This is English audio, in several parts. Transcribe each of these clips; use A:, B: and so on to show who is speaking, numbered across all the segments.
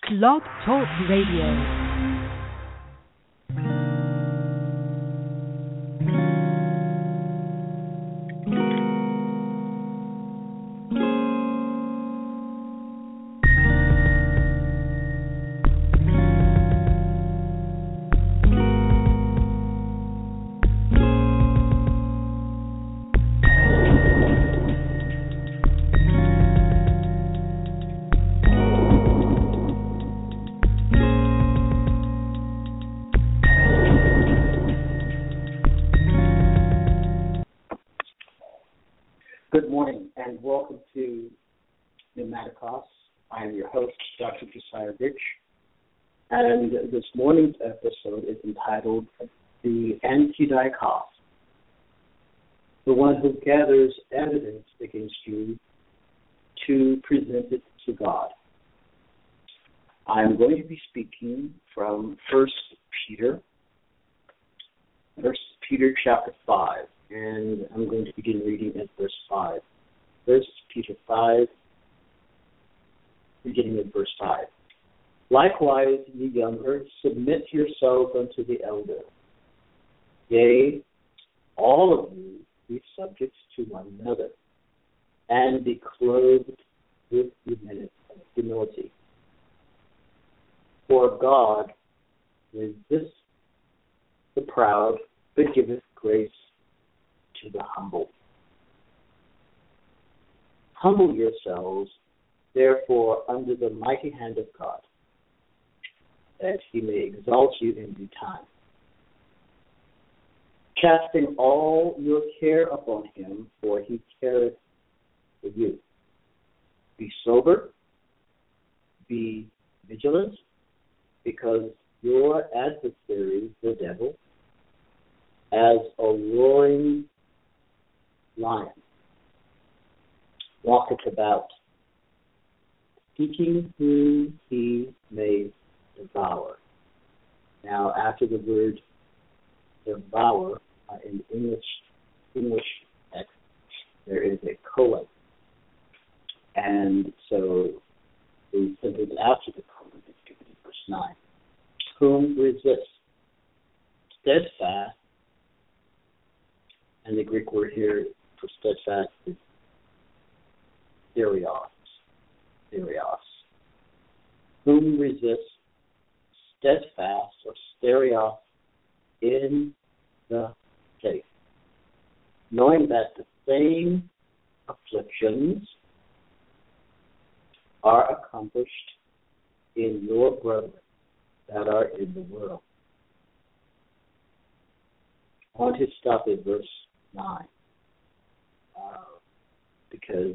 A: Blog Talk Radio.
B: Good morning and welcome to Pneumaticos. I am your host, Dr. Josiah Rich, and this morning's episode is entitled The Antidikos, the one who gathers evidence against you to present it to God. I am going to be speaking from 1 Peter chapter 5. And I'm going to begin reading at verse 5. 1 Peter 5, beginning at verse 5. Likewise, ye younger, submit yourselves unto the elder. Yea, all of you be subject to one another, and be clothed with humility. For God resists the proud, but giveth grace to the humble. Humble yourselves, therefore, under the mighty hand of God, that he may exalt you in due time, casting all your care upon him, for he careth for you. Be sober, be vigilant, because your adversary, the devil, as a roaring lion, walketh about, seeking whom he may devour. Now, after the word devour, in English text, there is a colon. And so the sentence after the colon is given in verse 9. Whom resist? Steadfast. And the Greek word here for steadfast is stereos. Whom resist steadfast or stereos in the faith, knowing that the same afflictions are accomplished in your brethren that are in the world. I want to stop at verse 9 because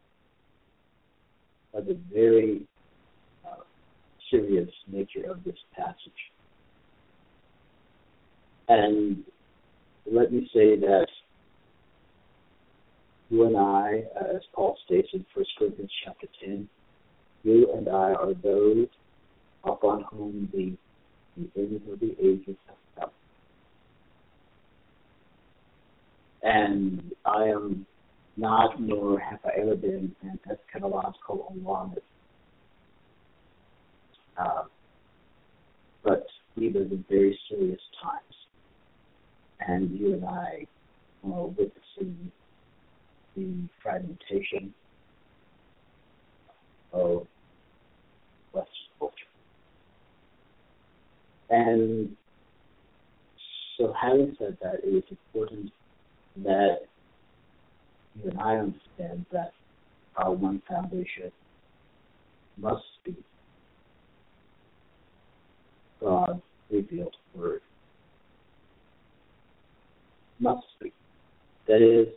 B: of the very serious nature of this passage. And let me say that you and I, as Paul states in 1 Corinthians chapter 10, you and I are those upon whom the end of the ages have come. And I am not, nor have I ever been, an eschatological alarmist. But these are the very serious times. And you and I are witnessing the fragmentation of Western culture. And so having said that, it is important that you and I understand that our one foundation must be God's revealed word. Must be. That is,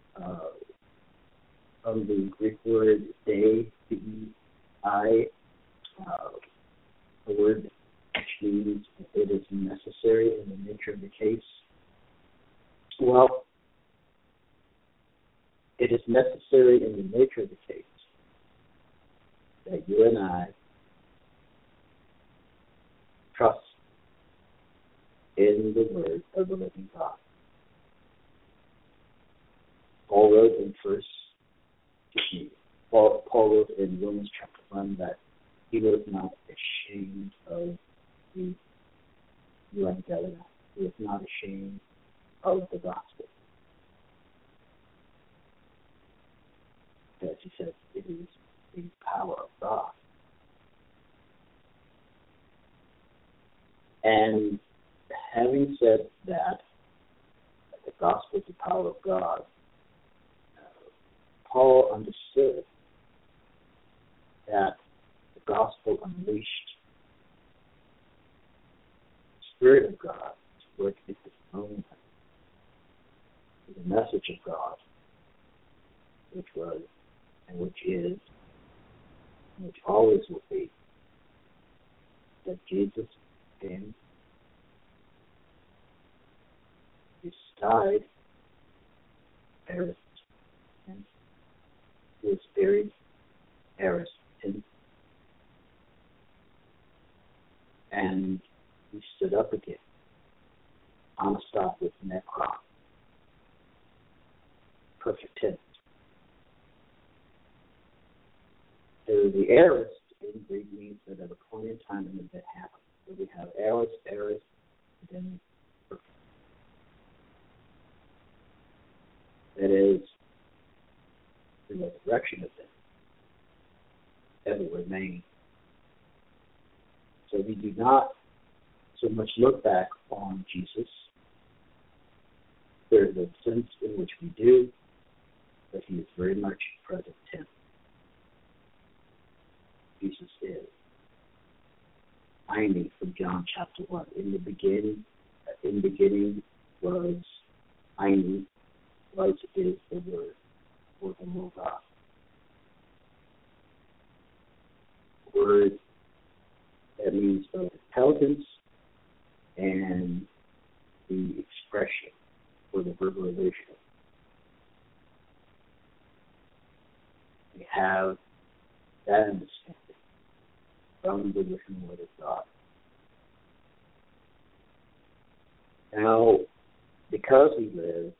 B: from the Greek word dei, D-E-I, the word which means it is necessary in the nature of the case. Well, it is necessary in the nature of the case that you and I trust in the word of the living God. Paul wrote in Paul wrote in Romans chapter 1 that He was not ashamed of the Evangelion. He was not ashamed of the gospel. As he said, it is the power of God. And having said that the gospel is the power of God, Paul understood that the gospel unleashed the Spirit of God to work in his own life. The message of God, which was and which is, and which always will be, that Jesus came, he died, perished, and was buried, perished, and he stood up again. Amistad with Necron. Perfect tense. So the aorist in Greek means that at a point in time an event happens. So we have aorist, and then perfect. That is the resurrection event that will remain. So we do not so much look back on Jesus. There is a sense in which we do, but he is very much present tense. Jesus is. Aini from John chapter 1. In the beginning was Aini, was is the word, or the Logos. Word that means both intelligence and the expression or the verbalization. We have that understanding from the written word of God. Now, because we live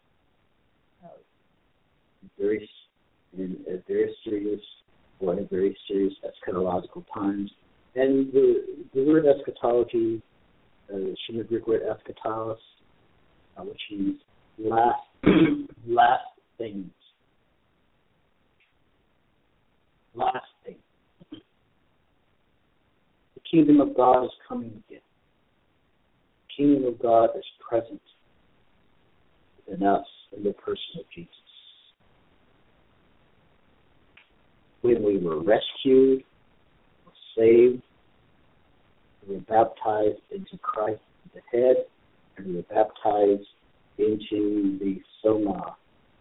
B: in very serious eschatological times, and the word eschatology, from the Greek word eschatos, which means last things. Last things. The kingdom of God is coming again. The kingdom of God is present within us in the person of Jesus. When we were rescued, saved, we were baptized into Christ, the head, and we were baptized into the soma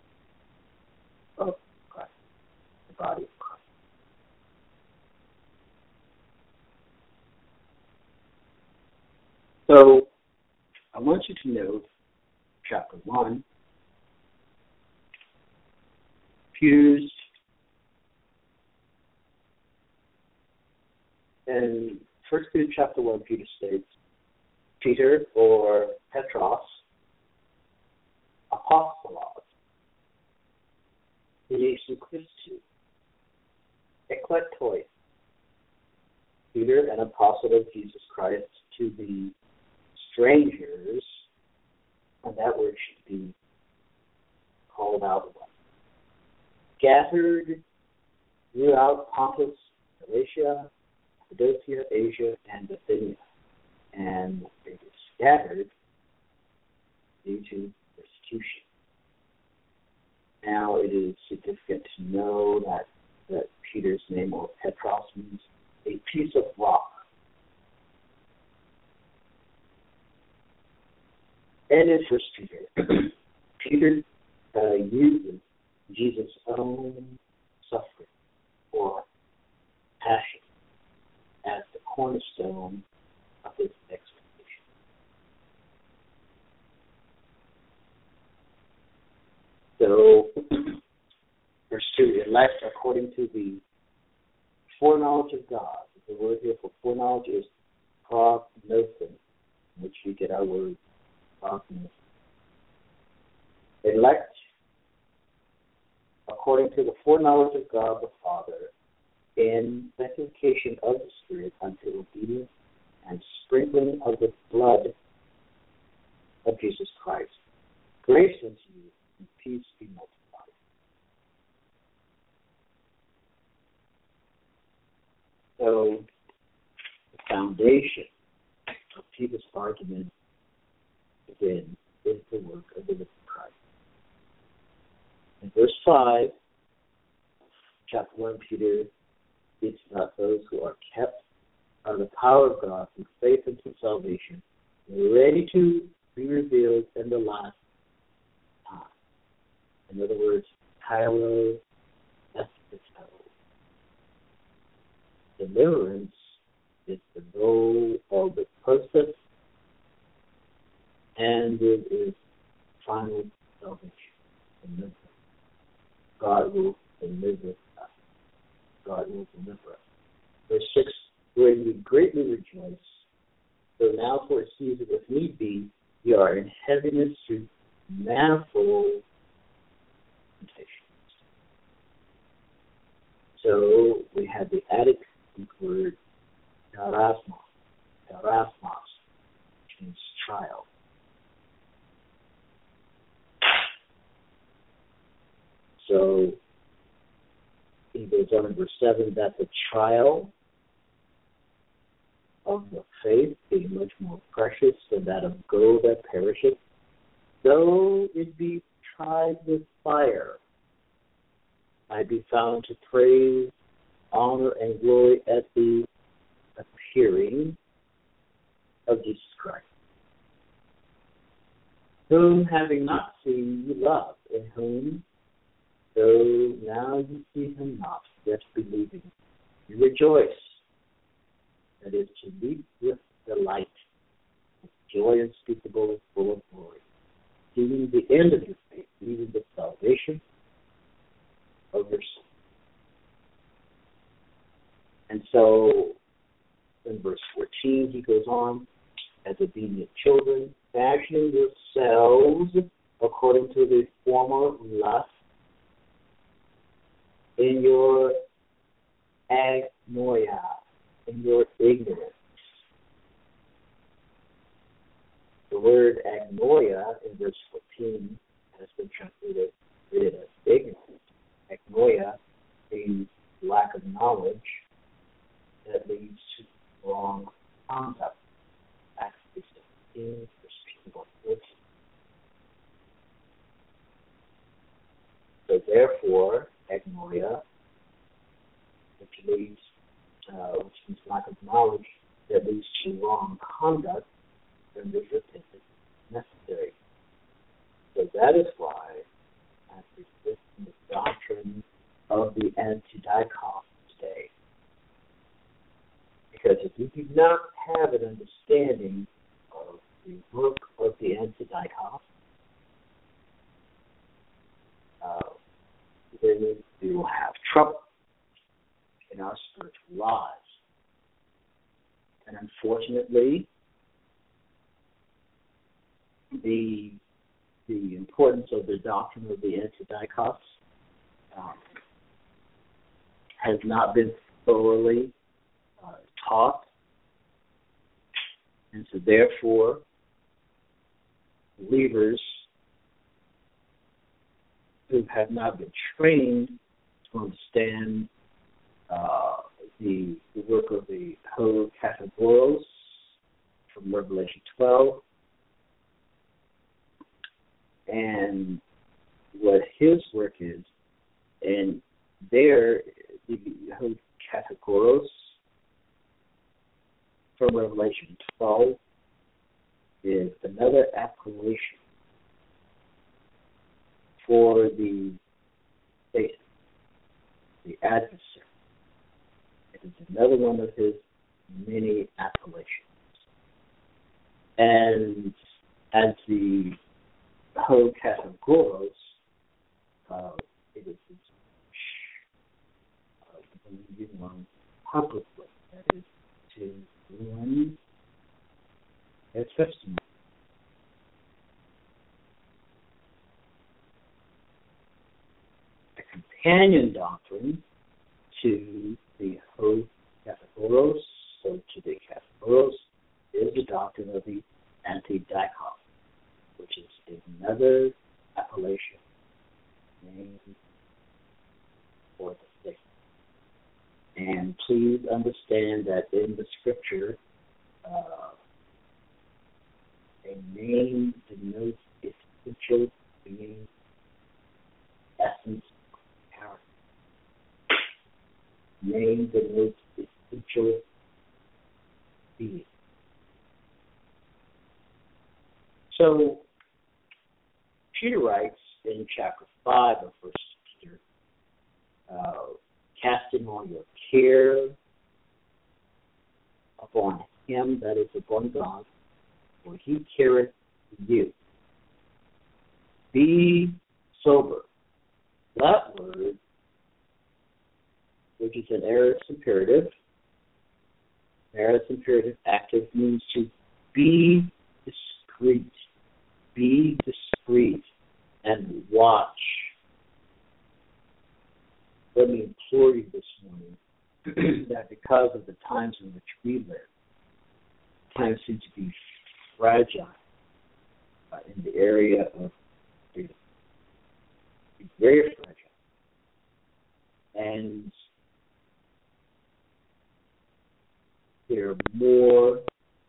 B: of Christ, the body of Christ. So, I want you to note chapter 1, fused, and First Peter chapter 1, Peter states, Peter, or Petros, apostolos, Jesu Christou, eklektoi, Peter, an apostle of Jesus Christ, to the strangers, and that word should be called out, scattered throughout Pontus, Galatia, Cappadocia, Asia, and Bithynia, and they were scattered due to persecution. Now, it is significant to know that Peter's name, or Petros, means a piece of rock. And in First Peter, Peter uses Jesus' own suffering or passion as the cornerstone of his expectation. So, verse 2, elect according to the foreknowledge of God. The word here for foreknowledge is prognosis, which we get our word prognosis. Elect according to the foreknowledge of God the Father in sanctification of the Spirit unto obedience and sprinkling of the blood of Jesus Christ. Grace unto you and peace be multiplied. So, the foundation of Peter's argument, again, is the work of the living Christ. In verse 5, chapter 1, Peter speaks about those who are kept by the power of God through faith unto salvation, ready to be revealed in the last time. In other words, Kylo Eschato. Deliverance is the goal of the process, and it is final salvation. Remember, God will deliver us. God will deliver us. Verse 6, wherein we greatly rejoice, though now for a season, if need be, we are in heaviness through manifold temptations. So we have the Attic word, darasmos, which means trial. So he goes on in verse 7 that the trial of the faith being much more precious than that of gold that perisheth, though it be tried with fire, might be found to praise, honor, and glory at the appearing of Jesus Christ, whom having not seen you love, in whom, though now you see him not, yet believing, you rejoice. That is to leap with delight, with joy unspeakable and full of glory, seeing the end of your faith, even the salvation of your soul. And so, in verse 14, he goes on, as obedient children, fashioning yourselves according to the former lust in your agnoia, in your ignorance. The word agnoia in verse 14 has been translated as ignorance. Agnoia means lack of knowledge that leads to wrong conduct. Acts 17, verse 14. So therefore, agnoia, which means lack of knowledge that leads to wrong conduct, then this repentance is necessary. So that is why I persist in the doctrine of the Antidikos today. Because if you do not have an understanding of the work of the Antidikos, then we will have trouble in our spiritual lives. And unfortunately, the importance of the doctrine of the Antidikos has not been thoroughly taught. And so therefore, believers who have not been trained to understand the work of the Ho-Katagoros from Revelation 12 and what his work is. And there, the Ho-Katagoros from Revelation 12 is another appellation for the Satan, the adversary. It is another one of his many appellations. And as the Ho-Katagoros, it is believing on publicly, that is, to run their testimony. A companion doctrine to the Catholicos. So today, Catholicos is the doctrine of the anti-dicot, which is another appellation named for the faith. And please understand that in the scripture, a name denotes its essential being, essence, character. Name denotes its essential being. So, Peter writes in chapter 5 of 1 Peter, casting all your care upon him, that is upon God, for he careth you. Be sober. That word, which is an aorist imperative active, means to be discreet. Be discreet and watch. Let me implore you this morning that because of the times in which we live, times seem to be fragile in the area of freedom. Very fragile. And there are more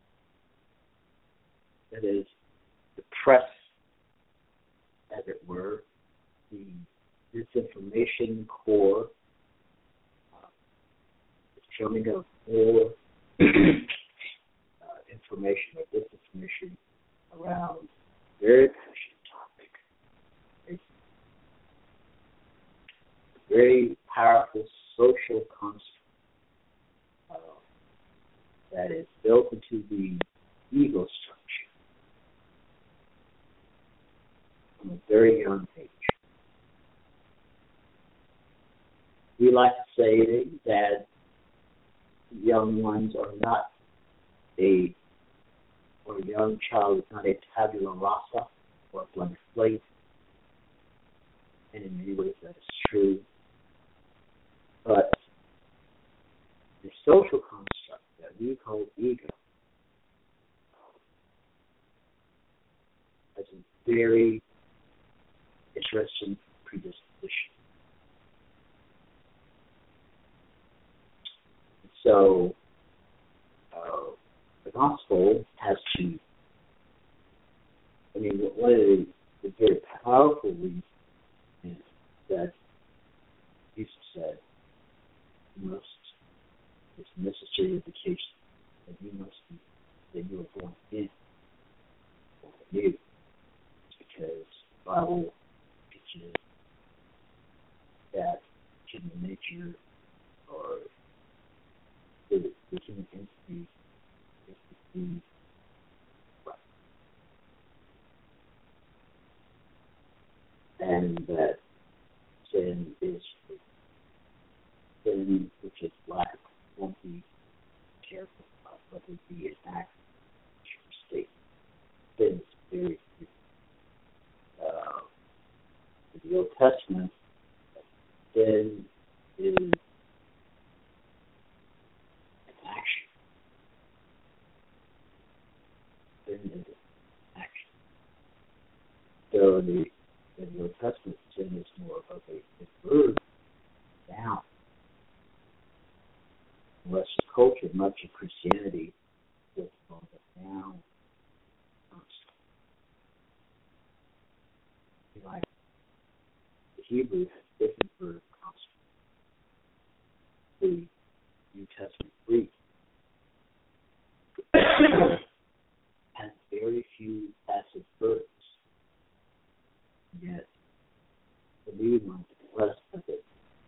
B: that is the press, as it were, the disinformation core is coming up more information or disinformation around very passionate topic, a very powerful social construct that is built into the ego structure from a very young age. We like to say that young ones are not or a young child is not a tabula rasa or a blank slate, and in many ways that is true. But the social construct that we call ego has a very interesting predisposition. So the gospel has to, one of the very powerful reasons is that Jesus said, it's necessary education that you must be, that you are born in, born new. It's because the Bible teaches that human nature or the human entity is the right. And that sin is sin, which is lack of conformity, careful about whether it be an act or state. Sin is very in the Old Testament, sin is an action. Sin is an action. So in the Old Testament, sin is more of a verb down. In Western culture, much of Christianity is on the down. Like the Hebrew has different verb constructs. The New Testament Greek has very few passive verbs. Yet the leading one, the rest of it,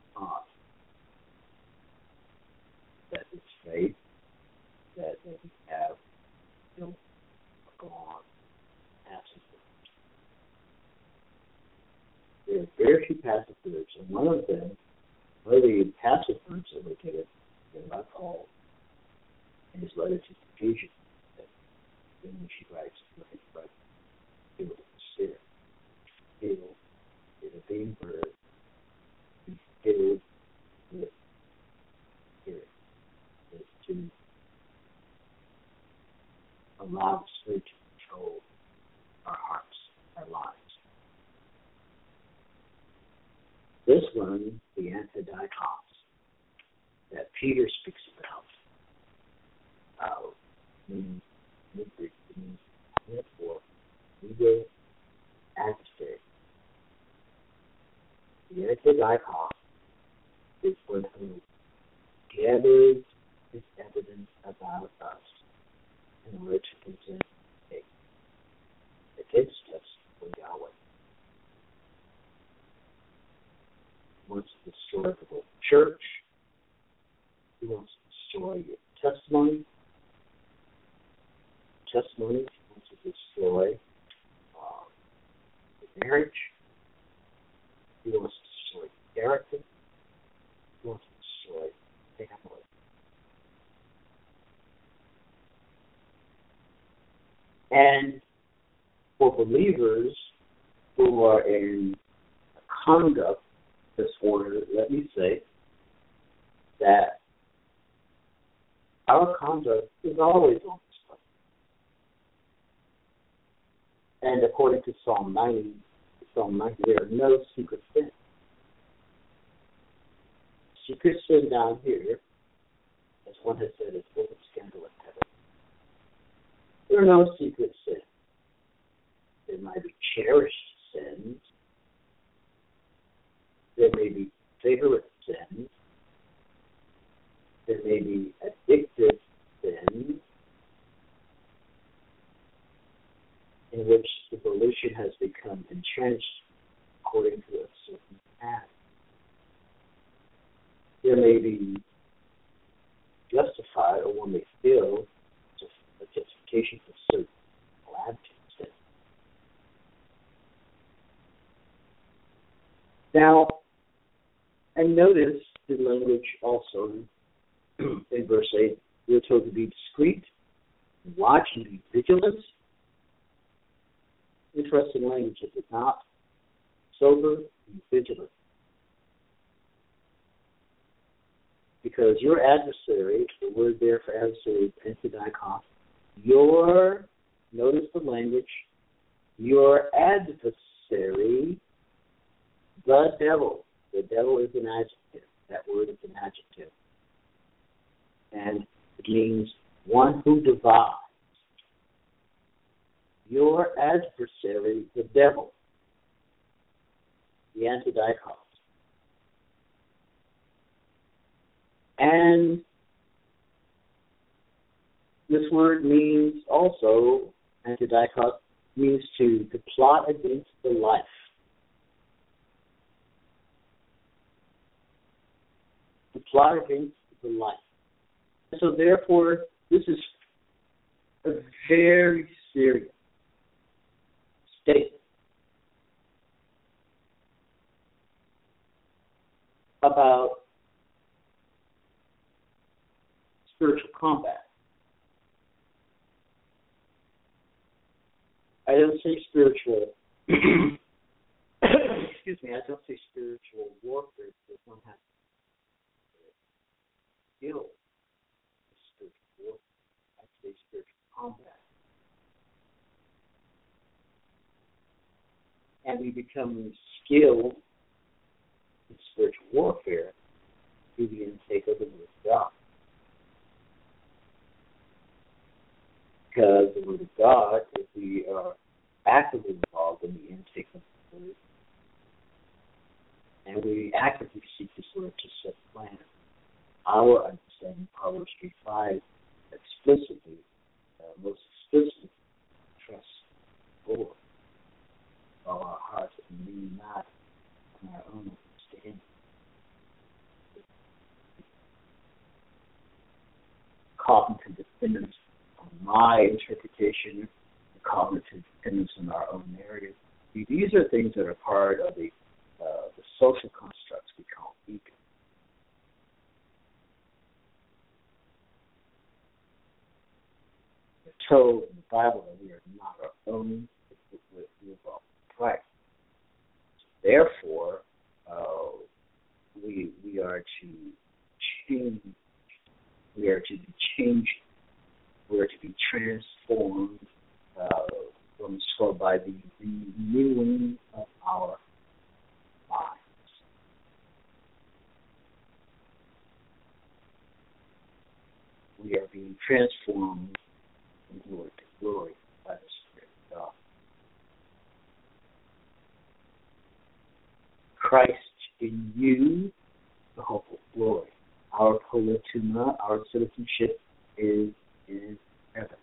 B: that it's faith, that we have built upon passive verbs. There are very few passive verbs, and one of the passive verbs that we get in my Paul in his letter to Ephesians, in which he writes, filled with spirit. Filled is a being verb, be filled with spirit. to allow the Spirit to control our hearts, our lives. This one, the antidikos, that Peter speaks about, means therefore, ego adversary. The antidikos is one who gathers his evidence about us in order to present it against us for Yahweh. He wants to destroy the whole church. He wants to destroy your testimony. He wants to destroy the marriage. He wants to destroy character. He wants to destroy family. And for believers who are in conduct disorder, let me say that our conduct is always on display. And according to Psalm 90, there are no secret sins. Secret sin down here, as one has said, is full of scandal in heaven. There are no secret sins. There might be cherished sins. There may be favorite sins. There may be addictive sins in which the volition has become entrenched according to a certain path. There may be justified, or one may feel, a justification for certain bad sins. Now, and notice the language also in verse 8, we're told to be discreet, watch and be vigilant. Interesting language, is it not? Sober and vigilant. Because your adversary, the word there for adversary is antidikos, notice the language, your adversary, the devil is an adjective. That word is an adjective. And it means one who divides. Your adversary, the devil, the antidikos. And this word means also, antidikos, means to plot against the life. To plot against the life. So therefore, this is a very serious statement about spiritual combat. I don't say spiritual, excuse me, I don't say spiritual warfare because one has skill in spiritual warfare. I say spiritual combat. And we become skilled in spiritual warfare through the intake of the Word of God. Because the Word of God, if we are actively involved in the intake of the Word, and we actively seek this Word to set plan, our understanding, Proverbs 3:5, explicitly, most explicitly, trust the Lord. All our hearts and lean not on our own understanding. Cognitive dependence on my interpretation, cognitive dependence on our own narrative. These are things that are part of the social constructs we call ego. We're told in the Bible that we are not our own, we are Christ. Therefore, we are to change We are to be changed. We are to be transformed by the renewing of our minds. We are being transformed from glory to glory by the Spirit of God. Christ in you, the hope of glory. Our polituma, our citizenship is in heaven.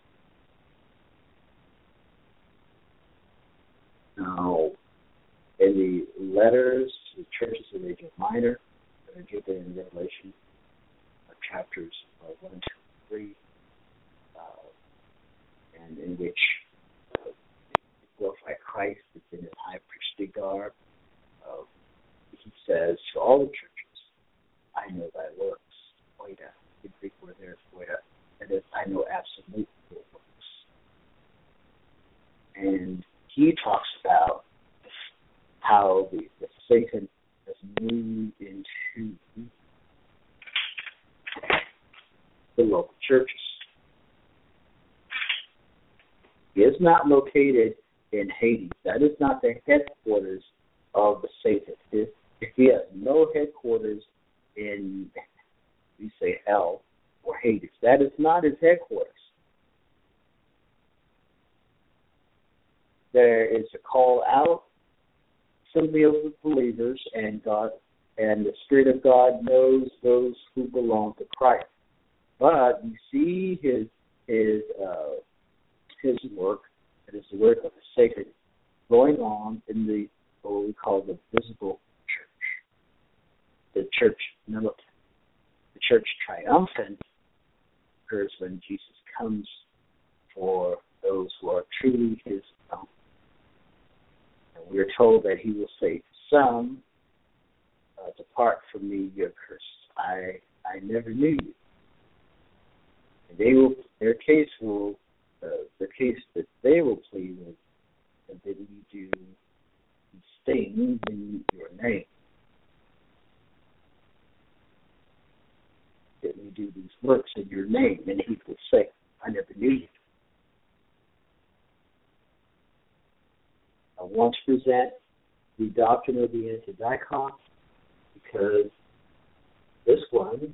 B: Now, in the letters to the churches of Asia Minor that are given in Revelation, chapters 1, 2, 3, and in which the glorified Christ is in his high priestly garb, he says to all the churches, I know thy works, oida, the Greek word there is oida, that is, I know absolutely your works. And he talks about how the Satan has moved into the local churches. He is not located in Hades. That is not the headquarters of the Satan. He has no headquarters in, we say, hell or Hades. That is not his headquarters. There is a call out simply of the believers, and God and the Spirit of God knows those who belong to Christ. But we see his work, that is the work of the Satan, going on in the what we call the visible church, the church militant. The church triumphant occurs when Jesus comes for those who are truly his own. And we are told that he will say to some, depart from me, you're cursed. I never knew you. And the case that they will plead with, that we do these things in your name. That we do these works in your name, and he will say, I never knew you. I want to present the doctrine of the Antidikon because this one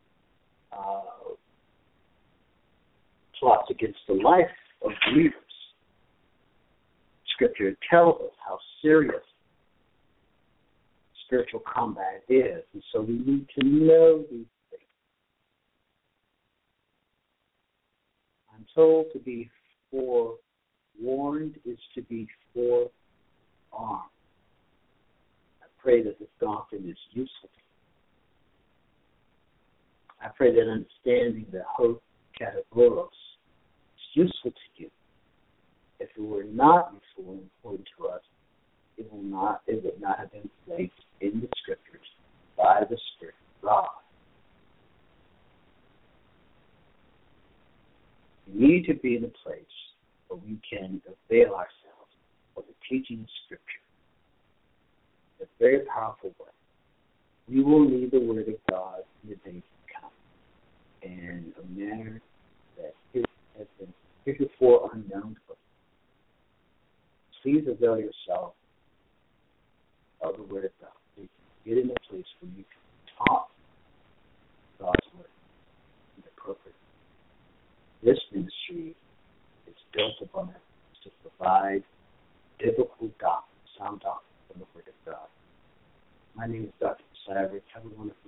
B: plots against the life of believers. Scripture tells us how serious spiritual combat is, and so we need to know these things. I'm told to be forewarned is to be forearmed. I pray that this doctrine is useful to you. I pray that understanding the hope categoros is useful to you. If it were not useful and important to us, it would not have been placed in the Scriptures by the Spirit of God. We need to be in a place where we can avail ourselves of the teaching of Scripture in a very powerful way. We will need the Word of God in the days to come in a manner that has been heretofore unknown to us. Please avail yourself of the Word of God. Please get in a place where you can talk God's Word in the appropriate. This ministry is built upon it to provide biblical doctrine, sound doctrine from the Word of God. My name is Dr. Savage. Have a wonderful